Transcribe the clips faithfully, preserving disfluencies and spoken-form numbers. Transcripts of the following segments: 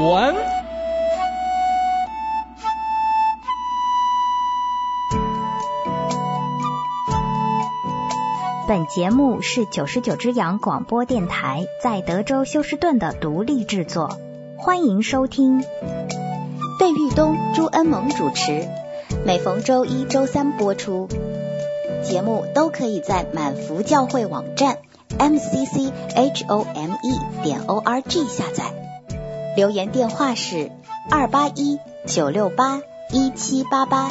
文。 本节目是九十九只羊广播电台在德州休斯顿的独立制作，欢迎收听。费玉东、朱恩萌主持，每逢周一、周三播出。节目都可以在满福教会网站 m c c h o m e 点 o r g 下载。留言电话是二八一九六八一七八八。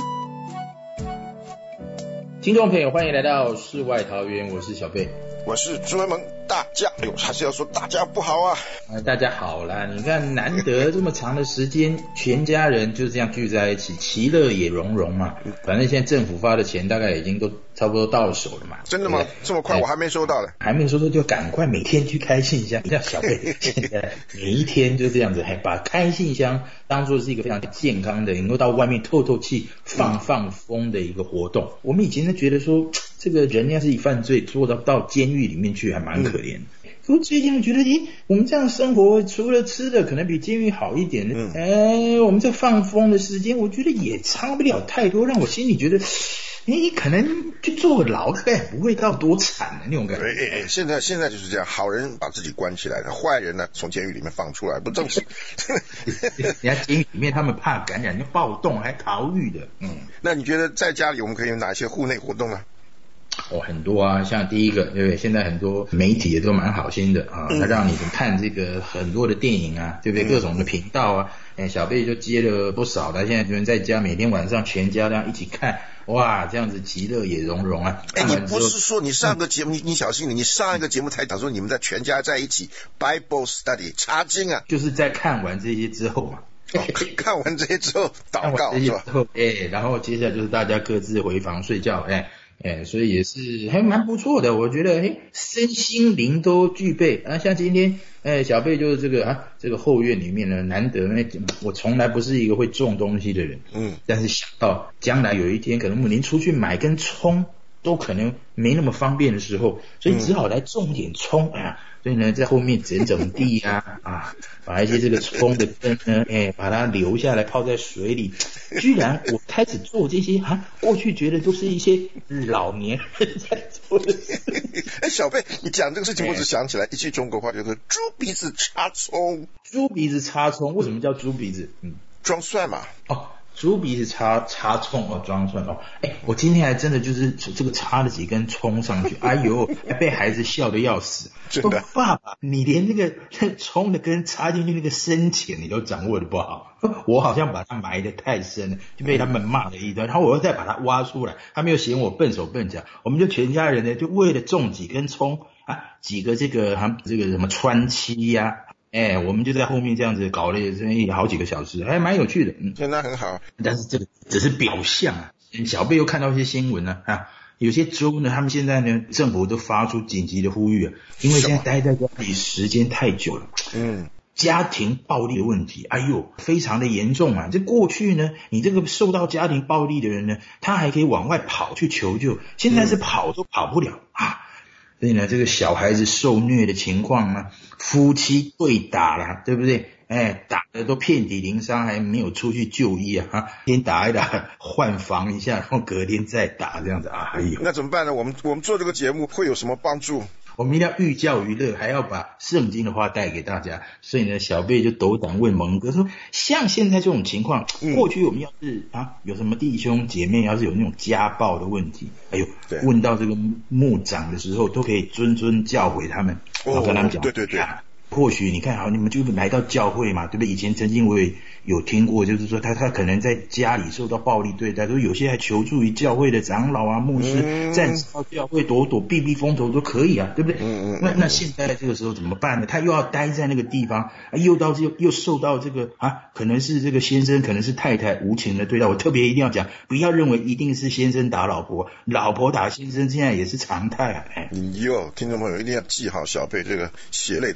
听众朋友，欢迎来到世外桃源，我是小贝， 我是朱文萌。大家，哎呦，还是要说大家不好啊！ 啊，大家好啦！你看，难得这么长的时间，全家人就这样聚在一起，其乐也融融嘛。反正现在政府发的钱大概已经都差不多到手了嘛。 真的吗？这么快？我还没收到呢。 还没收到就赶快每天去开信箱。像小贝现在每一天就这样子，还把开信箱当作是一个非常健康的，能够到外面透透气、放放风的一个活动。嗯、我们以前都觉得说，这个人要是一犯罪，做到到监狱里面去，还蛮可怜的。我最近觉得，诶，我们这样生活，除了吃的可能比监狱好一点，嗯，哎，我们这放风的时间，我觉得也差不了太多，让我心里觉得，诶，可能去坐个牢，大概不会到多惨的那种感觉。 哎哎，现在现在就是这样，好人把自己关起来，坏人呢从监狱里面放出来，不正是？ 人家监狱里面他们怕感染，就暴动还逃狱的。嗯， 那你觉得在家里我们可以有哪些户内活动呢？ 哦，很多啊，像第一个，对不对？现在很多媒体也都蛮好心的啊，他让你看这个很多的电影啊，对不对？各种的频道啊，哎，小贝就接了不少的，现在就在家每天晚上全家这样一起看，哇，这样子其乐也融融啊。 哎，你不是说你上个节目，嗯、你你小心你，你上一个节目才讲说你们在全家在一起 Bible Study 查经啊， 就是在看完这些之后嘛。 哦、看完这些之后祷告是吧？ 哎，然后接下来就是大家各自回房睡觉，哎。哎，所以也是还蛮不错的，我觉得，哎，身心灵都具备啊。像今天，哎，小贝就是这个啊，这个后院里面呢，难得呢，我从来不是一个会种东西的人，嗯，但是想到将来有一天，可能我们连出去买根葱都可能没那么方便的时候，所以只好来种点葱啊。所以呢，在后面整整地啊，啊，把一些这个葱的根呢，哎，把它留下来泡在水里。居然我开始做这些啊，过去觉得都是一些老年人在做的事。 哎，小贝，你讲这个事情，我只想起来一句中国话，叫做“猪鼻子插葱”。 猪鼻子插葱，为什么叫猪鼻子？嗯， 装蒜嘛。哦。 猪鼻子插插葱哦，装蒜哦，哎，我今天还真的就是这个插了几根葱上去，哎呦，还被孩子笑得要死。 真的， 哦、爸爸，你连那个葱的根插进去那个深浅你都掌握的不好，我好像把它埋得太深了，就被他们骂了一顿，然后我又再把它挖出来，他们又嫌我笨手笨脚，我们就全家人呢就为了种几根葱啊，几个这个哈、啊、这个什么川七呀、啊。哎，我们就在后面这样子搞了好几个小时，还蛮有趣的。嗯， 现在很好， 但是这个只是表象啊。小贝又看到一些新闻呢啊，有些州呢，他们现在呢，政府都发出紧急的呼吁啊，因为现在待在家里时间太久了。嗯。家庭暴力的问题，哎呦，非常的严重啊！这过去呢，你这个受到家庭暴力的人呢，他还可以往外跑去求救，现在是跑都跑不了啊。所以呢，这个小孩子受虐的情况呢，夫妻对打啦，对不对？哎，打的都遍体鳞伤，还没有出去就医啊！哈，先打一打，换防一下，然后隔天再打，这样子啊！哎呦， 那怎么办呢？我们我们做这个节目会有什么帮助？ 我们一定要寓教于乐，还要把圣经的话带给大家。所以呢，小贝就斗胆问蒙哥说：像现在这种情况，嗯、过去我们要是啊有什么弟兄姐妹要是有那种家暴的问题，哎呦，问到这个牧长的时候，都可以谆谆教诲他们，然后跟他们讲， 对对对。 或许你看好，你们就来到教会嘛，对不对？以前曾经我也有听过，就是说他他可能在家里受到暴力对待，说有些还求助于教会的长老啊、牧师，暂时到教会躲躲避避风头都可以啊，对不对？嗯嗯。那那现在这个时候怎么办呢？他又要待在那个地方，又到又又受到这个啊，可能是这个先生，可能是太太无情的对待。我特别一定要讲，不要认为一定是先生打老婆，老婆打先生，现在也是常态啊。 哎，哟，听众朋友一定要记好小贝这个血泪的教训。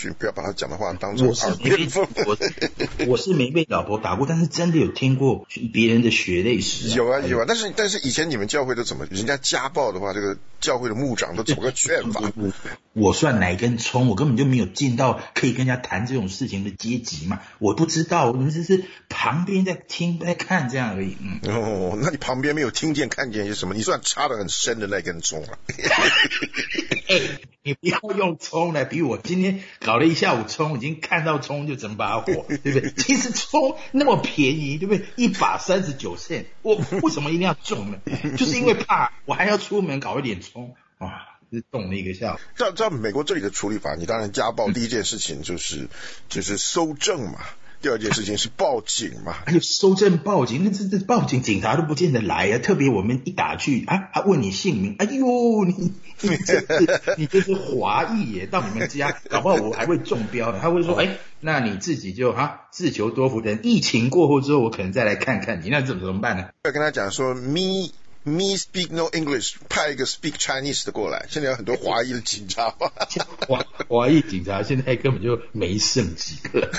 去，不要把他讲的话当做耳边风。 我我是没被老婆打过，但是真的有听过别人的血泪史、啊。 有啊有啊，但是但是以前你们教会都怎么？人家家暴的话，这个教会的牧长都怎么个劝法？ 我, 我算哪根葱？我根本就没有进到可以跟人家谈这种事情的阶级嘛，我不知道，我们只是旁边在听在看这样而已。嗯， 哦，那你旁边没有听见看见些什么？你算插得很深的那根葱啊。 哎，你不要用葱来比我今天搞了一下午葱，已经看到葱就整把火，对不对？其实葱那么便宜，对不对？一把三十九센，我为什么一定要种呢？就是因为怕我还要出门搞一点葱啊，是动了一个下午。 照照美国这里的处理法，你当然家暴第一件事情就是、嗯、就是搜证嘛。第二件事情是报警嘛？ 还有搜证报警，那这这报警警察都不见得来啊！特别我们一打去啊，他问你姓名，哎呦，你你这是你这是华裔耶，到你们家，搞不好我还会中标呢。他会说，哎，那你自己就哈自求多福，等疫情过后之后，我可能再来看看你，那怎么怎么办呢？ 要跟他讲说 ，me me speak no English， 派一个 speak Chinese 的过来。现在有很多华裔的警察， 华华裔警察现在根本就没剩几个。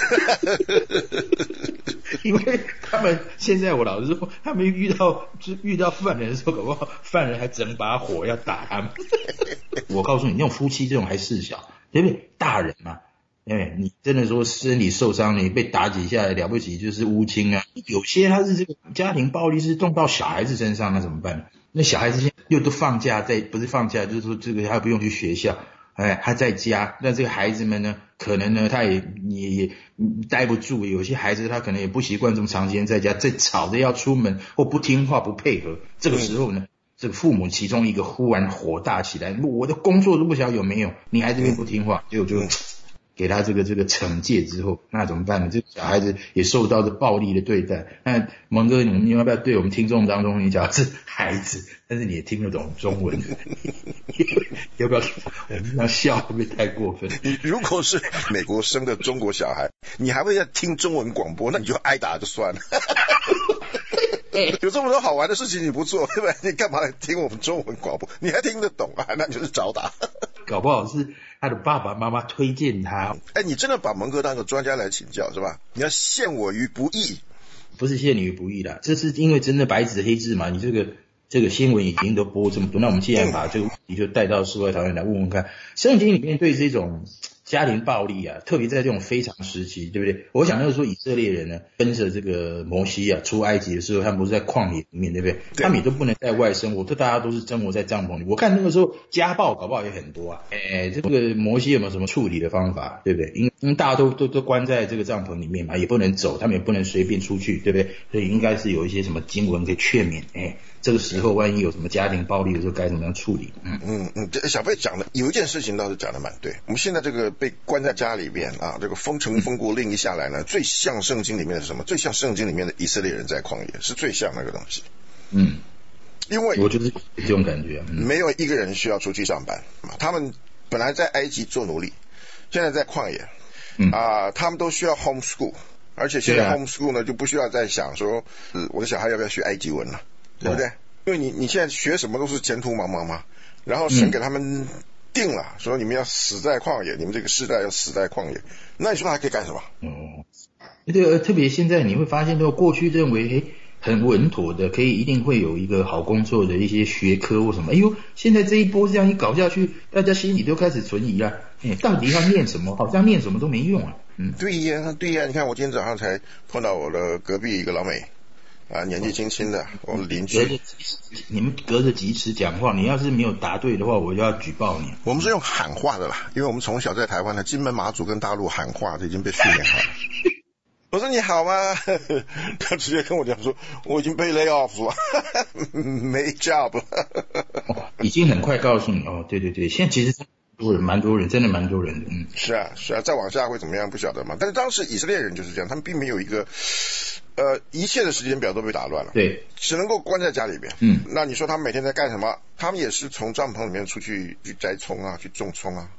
因为他们现在我老实说，他们遇到就遇到犯人的时候，搞不好犯人还整把火要打他们。我告诉你，那种夫妻这种还事小，对不对？大人嘛，哎，你真的说身体受伤，你被打几下了不起就是乌青啊。有些他是这个家庭暴力是动到小孩子身上，那怎么办？那小孩子现在又都放假，在不是放假，就是说这个他不用去学校。哎，他在家，那这个孩子们呢，可能呢，他也也也待不住。有些孩子他可能也不习惯这么长时间在家，在吵着要出门或不听话不配合。这个时候呢，这个父母其中一个忽然火大起来，我的工作都不晓得有没有，你还这边不听话，结果就给他这个这个惩戒之后，那怎么办呢？这个小孩子也受到这暴力的对待。那蒙哥，你要不要对我们听众当中，你讲是孩子，但是你也听得懂中文，要不要我们要笑会不会太过分？ 你如果是美国生的中国小孩，你还会在听中文广播，那你就挨打就算了。有这么多好玩的事情你不做，对不对？你干嘛来听我们中文广播？你还听得懂啊？那就是找打。 搞不好是他的爸爸妈妈推荐他。 哎，你真的把蒙哥当个专家来请教是吧？你要陷我于不义。 不是陷你于不义啦，这是因为真的白纸黑字嘛。你这个这个新闻已经都播这么多，那我们既然把这个问题就带到世外桃源来问问看，圣经里面对这种家庭暴力啊，特别在这种非常时期，对不对？我想那个时候以色列人呢，跟着这个摩西啊出埃及的时候，他们不是在旷野里面，对不对？他们也都不能在外生活，这大家都是生活在帐篷里。我看那个时候家暴搞不好也很多啊。哎，这个摩西有没有什么处理的方法，对不对？因因为大家都都都关在这个帐篷里面嘛，也不能走，他们也不能随便出去，对不对？所以应该是有一些什么经文可以劝勉，哎。这个时候万一有什么家庭暴力的时候该怎么样处理？嗯嗯嗯，这小贝讲的有一件事情倒是讲的蛮对。我们现在这个被关在家里边啊，这个封城封国令一下来呢，嗯、最像圣经里面的什么？最像圣经里面的以色列人在旷野，是最像那个东西。 嗯， 因为我就是这种感觉、嗯， 没有一个人需要出去上班，他们本来在埃及做奴隶，现在在旷野，嗯啊，他们都需要 homeschool， 而且现在 homeschool 呢就不需要再想说，呃、我的小孩要不要学埃及文了。对不对？因为你你现在学什么都是前途茫茫嘛，然后神给他们定了，说你们要死在旷野，你们这个世代要死在旷野，那你说还可以干什么？ 哦，这个特别现在你会发现，都过去认为诶很稳妥的，可以一定会有一个好工作的一些学科或什么，哎呦，现在这一波这样一搞下去，大家心里都开始存疑了，哎，到底要念什么？好像念什么都没用啊。嗯， 对呀，对呀，你看我今天早上才碰到我的隔壁一个老美。啊，年纪轻轻的，我们邻居， 你们隔着几尺讲话，你要是没有答对的话，我就要举报你。 我们是用喊话的啦，因为我们从小在台湾的金门、马祖跟大陆喊话，这已经被训练好了。我说你好吗？他直接跟我讲说，我已经被 lay off 了，没 job 了、 哦。已经很快告诉你哦，对对对，现在其实多人，蛮多人，真的蛮多人的。嗯， 是啊，是啊，再往下会怎么样不晓得嘛。但是当时以色列人就是这样，他们并没有一个。呃，一切的时间表都被打乱了， 对， 只能够关在家里边。嗯，那你说他们每天在干什么？他们也是从帐篷里面出去去摘葱啊，去种葱啊，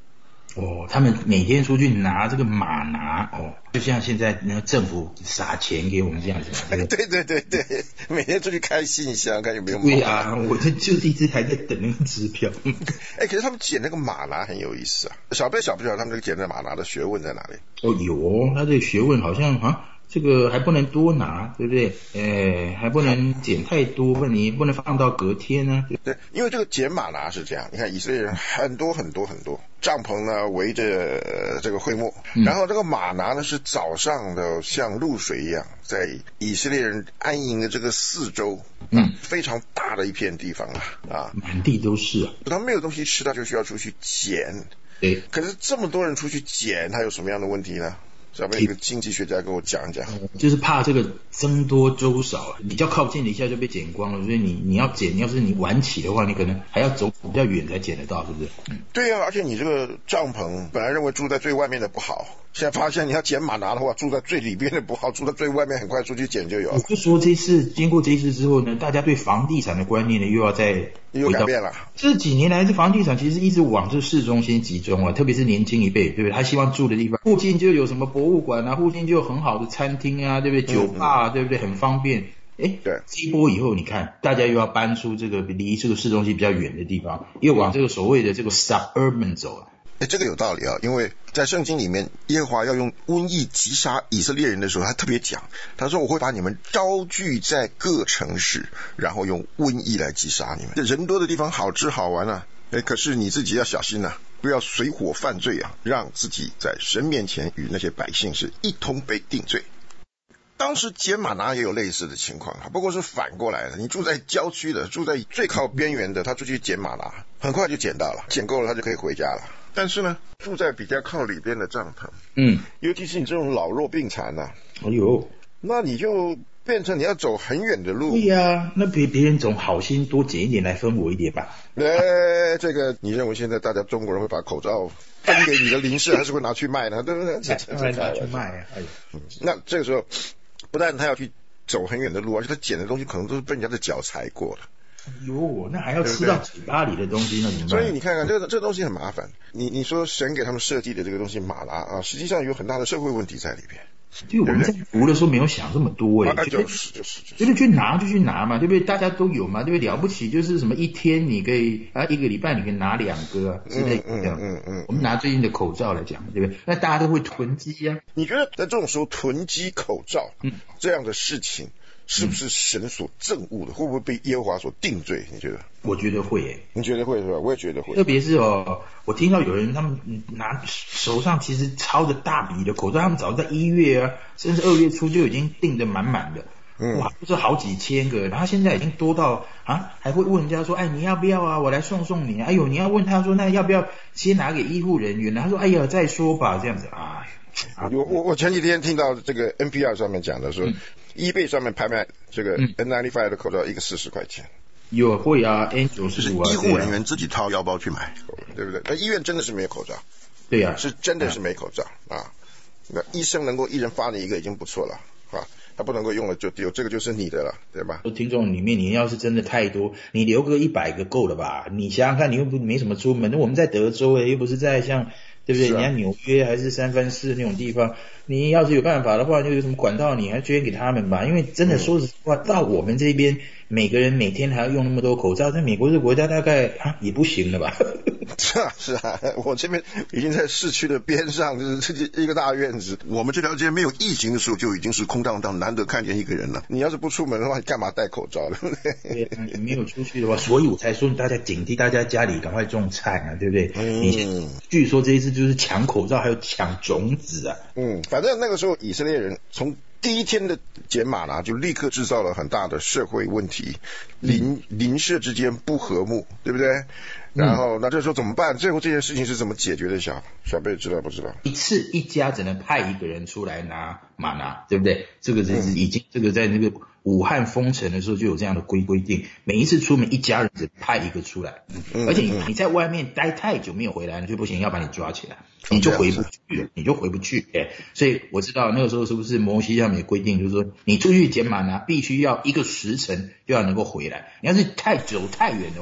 哦，他们每天出去拿这个马拿哦，就像现在那个政府撒钱给我们这样子。 对对对对，每天出去开信箱，看有没有马。 对啊，我这就一直还在等那个支票。 哎，可是他们捡那个马拿很有意思啊。小贝小不晓得他们这个捡那马拿的学问在哪里？ 哦，有哦，他这个学问好像啊。这个还不能多拿，对不对？诶，还不能捡太多，不然你不能放到隔天呢、啊。 对，因为这个捡马拿是这样，你看以色列人很多很多很多，帐篷呢围着、呃、这个会幕、嗯，然后这个马拿呢是早上的像露水一样，在以色列人安营的这个四周，嗯，非常大的一片地方啊，啊， 满地都是啊。 他没有东西吃，他就需要出去捡。 对， 可是这么多人出去捡，他有什么样的问题呢？小贝一个经济学家跟我讲一讲， 就是怕这个僧多粥少，比较靠近的一下就被捡光了，所以你你要捡，要是你晚起的话，你可能还要走比较远才捡得到，是不是？嗯、 对啊，而且你这个帐篷本来认为住在最外面的不好，现在发现你要捡马拿的话，住在最里边的不好，住在最外面很快出去捡就有了。 我就说这次经过这一次之后呢，大家对房地产的观念呢又要再又改变了。 这几年来，这房地产其实一直往这市中心集中啊，特别是年轻一辈，对不对？他希望住的地方附近就有什么博物馆啊，附近就有很好的餐厅啊，对不对？酒吧啊，嗯嗯对不对？很方便。哎，对，这一波以后，你看大家又要搬出这个离这个市中心比较远的地方，又往这个所谓的这个 suburban 走啊。 哎，这个有道理啊，因为在圣经里面，耶和华要用瘟疫击杀以色列人的时候，他特别讲，他说我会把你们招聚在各城市，然后用瘟疫来击杀你们。这人多的地方好吃好玩啊，哎，可是你自己要小心啊，不要随火犯罪啊，让自己在神面前与那些百姓是一同被定罪。当时捡马拿也有类似的情况，不过是反过来的。你住在郊区的，住在最靠边缘的，他出去捡马拿，很快就捡到了，捡够了他就可以回家了。但是呢，住在比较靠里边的帐篷，嗯，尤其是你这种老弱病残呐、啊， 哎呦， 那你就变成你要走很远的路。 对呀、啊，那别别人总好心多捡一点来分我一点吧。 哎，这个你认为现在大家中国人会把口罩分给你的邻居，还是会拿去卖呢？对不对？这这拿去卖啊！哎， 那这个时候，不但他要去走很远的路，而且他捡的东西可能都是被人家的脚踩过的。 哟，那还要吃到嘴巴里的东西呢？ 对对，所以你看看这个这个东西很麻烦。你你说神给他们设计的这个东西马拿啊，实际上有很大的社会问题在里边。 对，我们在读的时候没有想这么多哎、 欸，就是就是就是， 就是去拿就去拿嘛，对不对？大家都有嘛，对不对？了不起就是什么一天你可以啊，一个礼拜你可以拿两个、啊、之类的。嗯嗯嗯。我们拿最近的口罩来讲，对不对？那大家都会囤积啊。 你觉得在这种时候囤积口罩，嗯，这样的事情是不是神所憎恶的？会不会被耶和华所定罪？你觉得？ 我觉得会诶、欸。 你觉得会是吧？我也觉得会。 特别是哦，我听到有人他们拿手上其实抄着大笔的口罩，他们早在一月啊，甚至二月初就已经订得满满的。嗯，哇，不是好几千个，然后现在已经多到啊，还会问人家说，哎，你要不要啊？我来送送你。哎呦，你要问他说，那要不要先拿给医护人员？他说，哎呀，再说吧，这样子啊。 我我我前几天听到这个 N P R 上面讲的说，嗯、eBay 上面拍卖这个 N 九十五 的口罩一个四十块钱。 有会啊 ，N 九十五啊， 医护人员自己掏腰包去买，对不对？那医院真的是没有口罩， 对呀、啊， 是真的是没口罩、嗯、啊。那医生能够一人发你一个已经不错了啊，他不能够用了就有这个就是你的了，对吧？ 听众里面你要是真的太多，你留个一百个够了吧？你想想看，你又不没什么出门，那我们在德州诶，又不是在像对不对？啊、人家纽约还是三藩市那种地方，你要是有办法的话，就有什么管道，你还捐给他们吧。因为真的说实话，嗯、到我们这边。每个人每天还要用那么多口罩，在美国这个国家大概啊也不行了吧？ 是啊是啊，我这边已经在市区的边上，就是这一个大院子。我们这条街没有疫情的时候就已经是空荡荡，难得看见一个人了。你要是不出门的话，你干嘛戴口罩？对不对？ 对，你没有出去的话，所以我才说大家警惕，大家家里赶快种菜啊，对不对？嗯。你据说这一次就是抢口罩，还有抢种子啊。 嗯，反正那个时候以色列人从第一天的捡马拿就立刻制造了很大的社会问题，邻邻舍之间不和睦，对不对？然后那这时候怎么办？最后这件事情是怎么解决的？小小贝知道不知道？ 一次一家只能派一个人出来拿马拿，对不对？这个是已经、嗯、这个在那个武汉封城的时候就有这样的规规定，每一次出门一家人只派一个出来，嗯、而且你你在外面待太久没有回来就不行，要把你抓起来。你就回不去了，你就回不去，哎，所以我知道那个时候是不是摩西上面规定，就是说你出去捡马拿必须要一个时辰就要能够回来，你要是太久太远的话，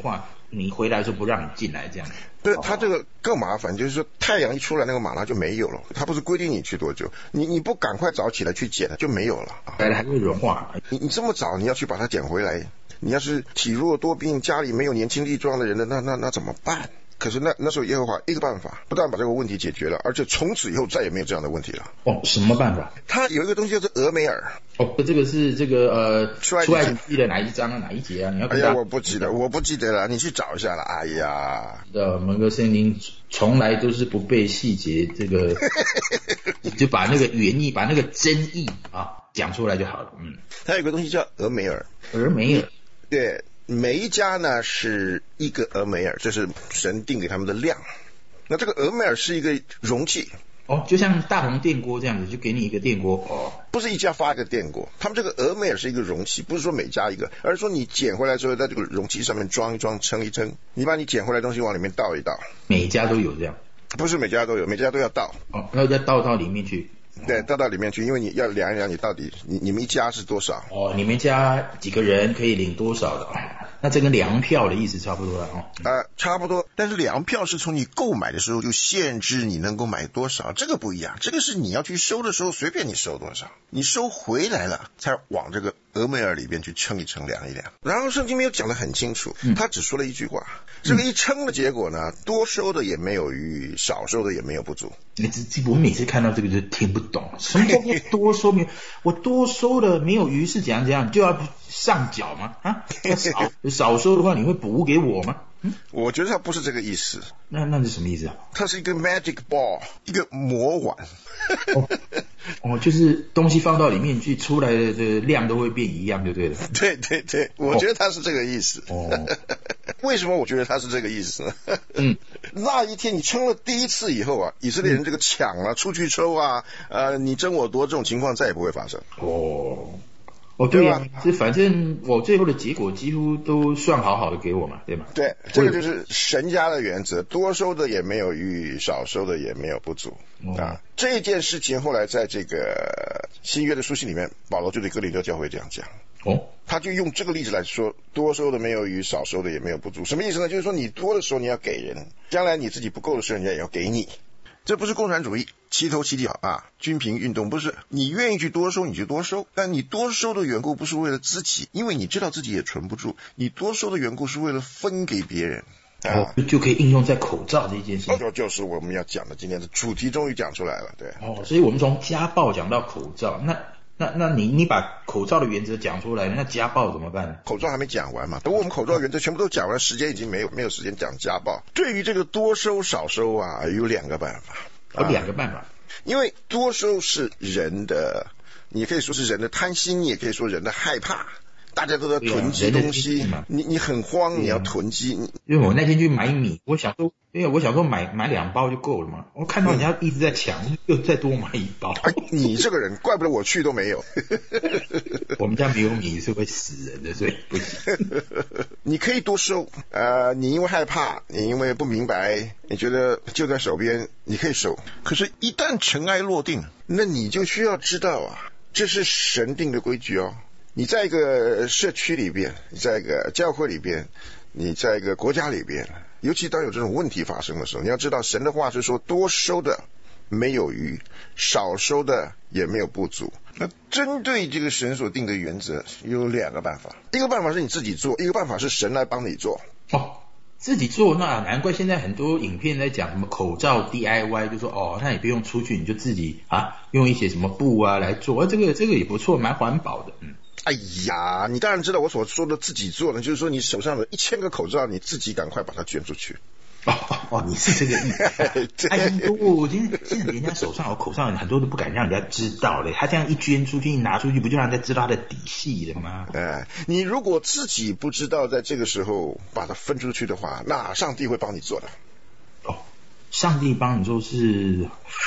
你回来的时候不让你进来这样。 对，它这个更麻烦，就是说太阳一出来，那个玛瑙就没有了。它不是规定你去多久，你你不赶快早起来去捡，就没有了。 来了还会融化。 你你这么早你要去把它捡回来，你要是体弱多病，家里没有年轻力壮的人的，那那那怎么办？可是那那时候耶和华一个办法，不但把这个问题解决了，而且从此以后再也没有这样的问题了。 哦，什么办法？ 他有一个东西叫做俄梅尔。 哦，这个是这个呃出埃及记的哪一章啊？哪一节啊？你要哎呀，我不记得，我不记得了，你去找一下了。哎呀， 知道蒙哥圣经从来都是不背细节，这个就把那个原意，把那个真意啊讲出来就好了。嗯， 他有个东西叫俄梅尔。 俄梅尔， 对。每一家呢是一个俄梅尔，这是神定给他们的量。那这个俄梅尔是一个容器， 哦，就像大红电锅这样子，就给你一个电锅。哦， 不是一家发一个电锅，他们这个俄梅尔是一个容器，不是说每家一个，而是说你捡回来之后，在这个容器上面装一装，称一称，你把你捡回来的东西往里面倒一倒。 每家都有这样？ 不是每家都有，每家都要倒。 哦，要再倒到里面去。 对，倒到里面去，因为你要量一量，你到底你你们一家是多少？ 哦，你们家几个人可以领多少的？那这跟粮票的意思差不多了哦。 呃，差不多，但是粮票是从你购买的时候就限制你能够买多少，这个不一样。这个是你要去收的时候随便你收多少，你收回来了才往这个俄梅尔里边去称一称量一量。然后圣经没有讲得很清楚，他只说了一句话，嗯、这个一称的结果呢，多收的也没有余，少收的也没有不足。 你这这我每次看到这个就听不懂，什么叫多收没有？我多收的没有余是怎样怎样，就要上缴吗？啊，少少收的话你会补给我吗？嗯， 我觉得它不是这个意思。 那那是什么意思啊？ 它是一个 magic ball， 一个魔碗。 哦, 哦，就是东西放到里面去，出来的这量都会变一样，就对了。 对对对，我觉得它是这个意思。 哦， 为什么我觉得它是这个意思呢？ 嗯， 那一天你称了第一次以后啊，以色列人这个抢啊、出去抽啊、呃，你争我夺这种情况再也不会发生。 哦。哦，对呀、啊，这反正我最后的结果几乎都算好好的给我嘛，对吗？ 对，这个就是神家的原则，多收的也没有余，少收的也没有不足、哦、啊。这件事情后来在这个新约的书信里面，保罗就对哥林多教会这样讲。 哦， 他就用这个例子来说，多收的没有余，少收的也没有不足。什么意思呢？就是说你多的时候你要给人，将来你自己不够的时候人家也要给你。这不是共产主义齐头齐脚啊，均平运动，不是。你愿意去多收你就多收，但你多收的缘故不是为了自己，因为你知道自己也存不住，你多收的缘故是为了分给别人啊，哦、就可以应用在口罩这件事情。 哦，就是我们要讲的今天的主题终于讲出来了，对。 哦，所以我们从家暴讲到口罩，那那那你你把口罩的原则讲出来，那家暴怎么办呢？ 口罩还没讲完嘛，等我们口罩原则全部都讲完，时间已经没有没有时间讲家暴。对于这个多收少收啊，有两个办法。 有两个办法， 因为多收是人的，你可以说是人的贪心，你也可以说人的害怕。大家都在囤积东西，啊、你你很慌，啊、你要囤积。 因为我那天去买米，我想说，因为我想说买买两包就够了嘛。我看到人家一直在抢，嗯、又再多买一包。 哎，你这个人，怪不得我去都没有。 我们家没有米是会死人的，所以不行。 你可以多收，呃，你因为害怕，你因为不明白，你觉得就在手边，你可以收。可是，一旦尘埃落定，那你就需要知道啊，这是神定的规矩哦。你在一个社区里边，你在一个教会里边，你在一个国家里边，尤其当有这种问题发生的时候，你要知道神的话是说多收的没有余，少收的也没有不足。那针对这个神所定的原则有两个办法，一个办法是你自己做，一个办法是神来帮你做。 哦，自己做，那难怪现在很多影片在讲什么口罩 D I Y， 就说哦，那你不用出去，你就自己啊用一些什么布啊来做，这个这个也不错，蛮环保的。嗯。 哎呀，你当然知道我所说的自己做呢，就是说你手上的一千个口罩，你自己赶快把它捐出去。 哦哦，你是这个意思。哎呀，我今天现在人家手上有口罩，很多都不敢让人家知道嘞。他这样一捐出去，一拿出去，不就让人家知道他的底细了吗？ 哎，你如果自己不知道在这个时候把它分出去的话，那上帝会帮你做的。 哦，上帝帮你做是。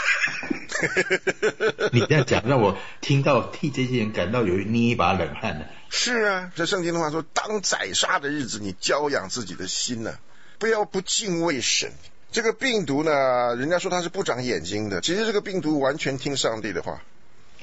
你这样讲让我听到替这些人感到有捏一把冷汗呢。 是啊，这圣经的话说，当宰杀的日子，你教养自己的心呢、啊，不要不敬畏神。这个病毒呢，人家说它是不长眼睛的，其实这个病毒完全听上帝的话。 哎呦，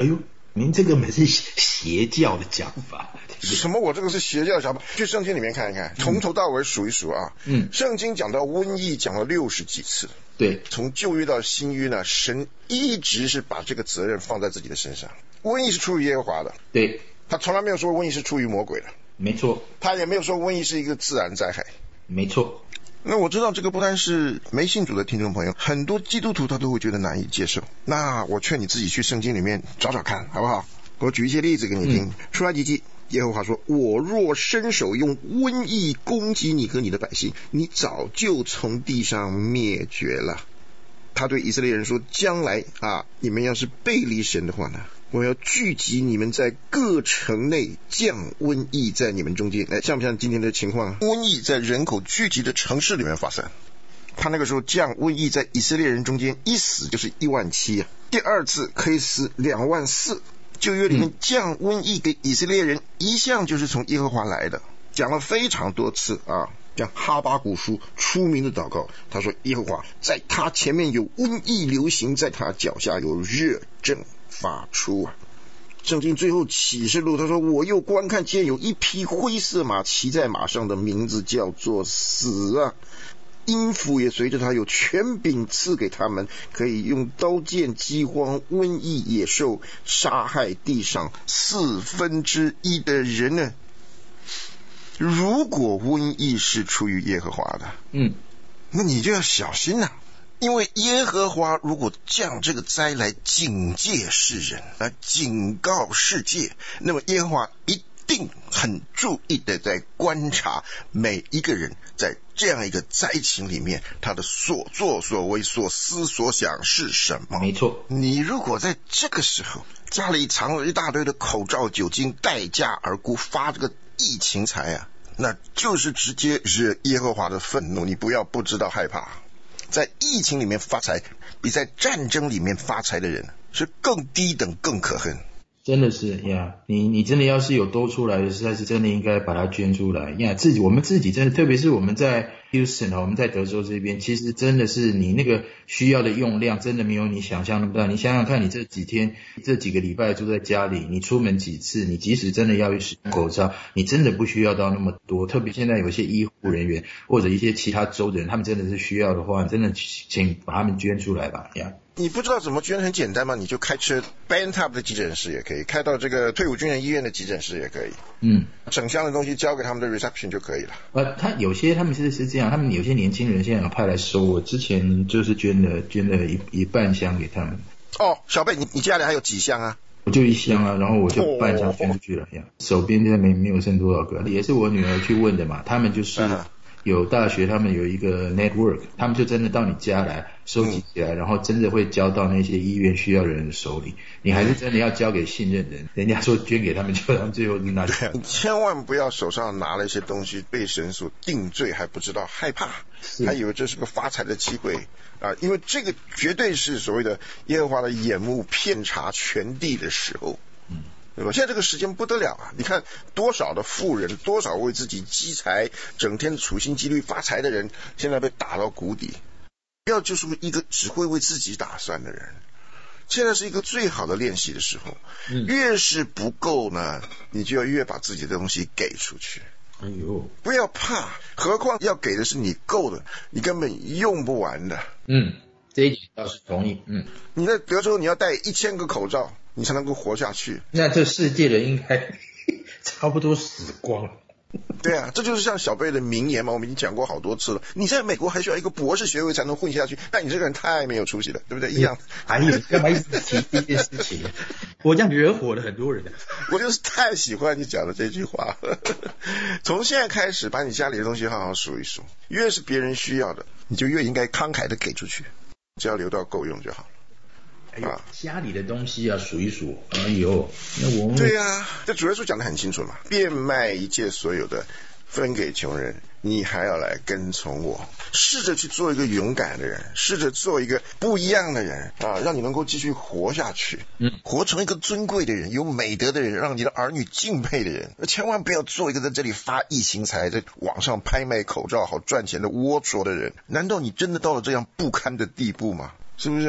您这个本是邪教的讲法。 什么？我这个是邪教的讲法？去圣经里面看一看，从头到尾数一数啊。嗯，圣经讲到瘟疫讲了六十几次。 对， 从旧约到新约呢，神一直是把这个责任放在自己的身上。瘟疫是出于耶和华的。 对， 他从来没有说瘟疫是出于魔鬼的。 没错。 他也没有说瘟疫是一个自然灾害。 没错。 那我知道这个不单是没信主的听众朋友，很多基督徒他都会觉得难以接受。那我劝你自己去圣经里面找找看，好不好？我举一些例子给你听。出埃及记，耶和华说：我若伸手用瘟疫攻击你和你的百姓，你早就从地上灭绝了。他对以色列人说：将来啊，你们要是背离神的话呢，我要聚集你们在各城内，降瘟疫在你们中间。哎，像不像今天的情况？瘟疫在人口聚集的城市里面发生。他那个时候降瘟疫在以色列人中间，一死就是一万七啊，第二次可以死两万四。旧约里面降瘟疫给以色列人，一向就是从耶和华来的，讲了非常多次啊。像哈巴谷书出名的祷告，他说耶和华在他前面有瘟疫流行，在他脚下有热症发出啊。圣经最后启示录他说，我又观看见有一匹灰色马，骑在马上的名字叫做死啊，阴府也随着他，有权柄赐给他们，可以用刀剑、饥荒、瘟疫、野兽杀害地上四分之一的人呢。如果瘟疫是出于耶和华的，嗯，那你就要小心啊，因为耶和华如果降这个灾来警戒世人，来警告世界，那么耶和华一定很注意的在观察每一个人在这样一个灾情里面，他的所作所为、所思所想是什么。 没错， 你如果在这个时候家里藏了一大堆的口罩、酒精，待价而沽，发这个疫情财啊，那就是直接惹耶和华的愤怒。你不要不知道害怕，在疫情里面发财，比在战争里面发财的人是更低等、更可恨。 真的是呀，你你真的要是有多出来的，实在是真的应该把它捐出来呀。自己我们自己真的，特别是我们在 Houston 我们在德州这边，其实真的是你那个需要的用量真的没有你想象那么大。你想想看，你这几天这几个礼拜住在家里，你出门几次，你即使真的要去使用口罩，你真的不需要到那么多。特别现在有一些医护人员或者一些其他州的人，他们真的是需要的话，真的请把他们捐出来吧呀。 你不知道怎么捐，很简单嘛，你就开车 Bantap 的急诊室也可以，开到这个退伍军人医院的急诊室也可以。嗯，整箱的东西交给他们的 reception 就可以了。 呃，他有些他们是是这样，他们有些年轻人现在派来收，我之前就是捐了捐了一一半箱给他们。 哦，小贝，你你家里还有几箱啊？ 我就一箱啊，然后我就半箱捐出去了。哦、手边现在没没有剩多少个，也是我女儿去问的嘛，他们就是。嗯，有大学他们有一个 network， 他们就真的到你家来收集起来，然后真的会交到那些医院需要的人的手里。你还是真的要交给信任人，人家说捐给他们，就他们最后拿去。 你千万不要手上拿了一些东西被神所定罪还不知道，害怕，还以为这是个发财的机会啊！因为这个绝对是所谓的耶和华的眼目遍察全地的时候。嗯，对吧？现在这个时间不得了啊！你看多少的富人，多少为自己积财，整天处心积虑发财的人，现在被打到谷底。不要就是一个只会为自己打算的人。现在是一个最好的练习的时候，嗯、越是不够呢，你就要越把自己的东西给出去。哎呦，不要怕，何况要给的是你够的，你根本用不完的。 嗯，这一点倒是同意。嗯， 你在德州你要戴一千个口罩，你才能够活下去。 那这世界人应该差不多死光了。 对啊，这就是像小贝的名言嘛，我们已经讲过好多次了。你在美国还需要一个博士学位才能混下去，但你这个人太没有出息了，对不对？一样。 哎呀，干嘛一直提这件事情？我这样惹火了很多人。 我就是太喜欢你讲的这句话。从现在开始，把你家里的东西好好数一数，越是别人需要的，你就越应该慷慨的给出去，只要留到够用就好了。 哎呦，家里的东西啊，数一数。哎呦，那我们对啊，这主耶稣讲得很清楚嘛，变卖一切所有的，分给穷人，你还要来跟从我。试着去做一个勇敢的人，试着做一个不一样的人啊，让你能够继续活下去，嗯，活成一个尊贵的人，有美德的人，让你的儿女敬佩的人。千万不要做一个在这里发疫情财，在网上拍卖口罩好赚钱的龌龊的人。难道你真的到了这样不堪的地步吗？是不是？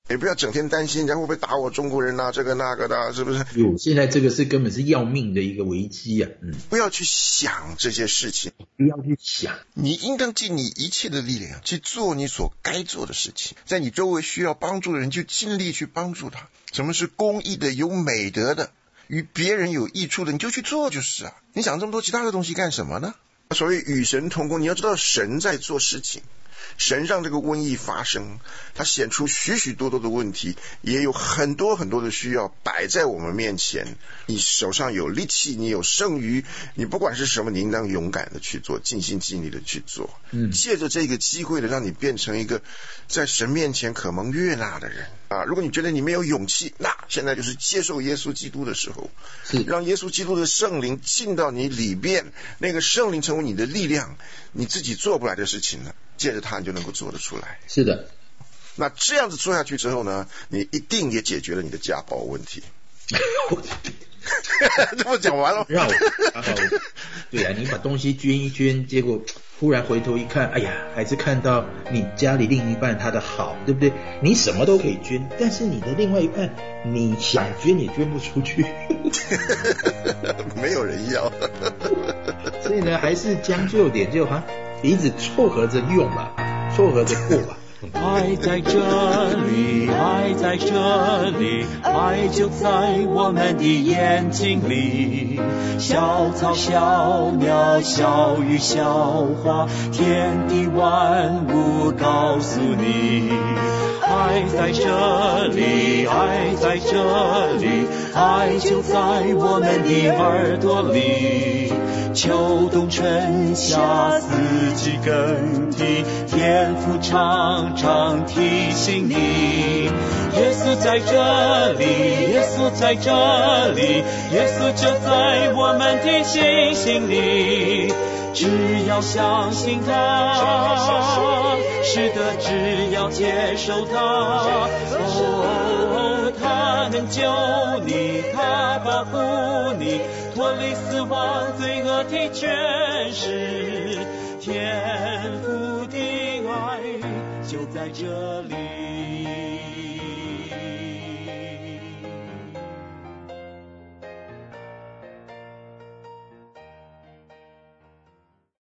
也不要整天担心人家会不会打我中国人啊，这个那个的、啊，是不是？ 哟，现在这个是根本是要命的一个危机啊！嗯， 不要去想这些事情， 不要去想， 你应当尽你一切的力量去做你所该做的事情，在你周围需要帮助的人就尽力去帮助他。什么是公义的、有美德的、与别人有益处的，你就去做就是啊。你想这么多其他的东西干什么呢？所谓与神同工，你要知道神在做事情。神让这个瘟疫发生，它显出许许多多的问题，也有很多很多的需要摆在我们面前。你手上有力气，你有剩余，你不管是什么，你应当勇敢的去做，尽心尽力的去做。嗯，借着这个机会的，让你变成一个在神面前可蒙悦纳的人啊！如果你觉得你没有勇气，那现在就是接受耶稣基督的时候，是让耶稣基督的圣灵进到你里边，那个圣灵成为你的力量，你自己做不来的事情呢，借着他你就能够做得出来。 是的， 那这样子做下去之后呢，你一定也解决了你的家暴问题。这不讲完了？ 让我，对啊，你把东西捐一捐，结果忽然回头一看，哎呀，还是看到你家里另一半他的好，对不对？你什么都可以捐，但是你的另外一半，你想捐也捐不出去， 没有人要。 所以呢，还是将就点，就哈鼻子凑合着用吧，凑合着过吧。 爱在这里，爱在这里，爱就在我们的眼睛里。小草小鸟小鱼小花，天地万物告诉你，爱在这里，爱在这里，爱就在我们的耳朵里。秋冬春夏四季更替，天父常常提醒你，耶稣在这里，耶稣在这里，耶稣就在我们的心心里。只要相信他，是的，只要接受他，哦，他能救你，他保护你，脱离死亡罪恶的权势，天父的爱就在这里。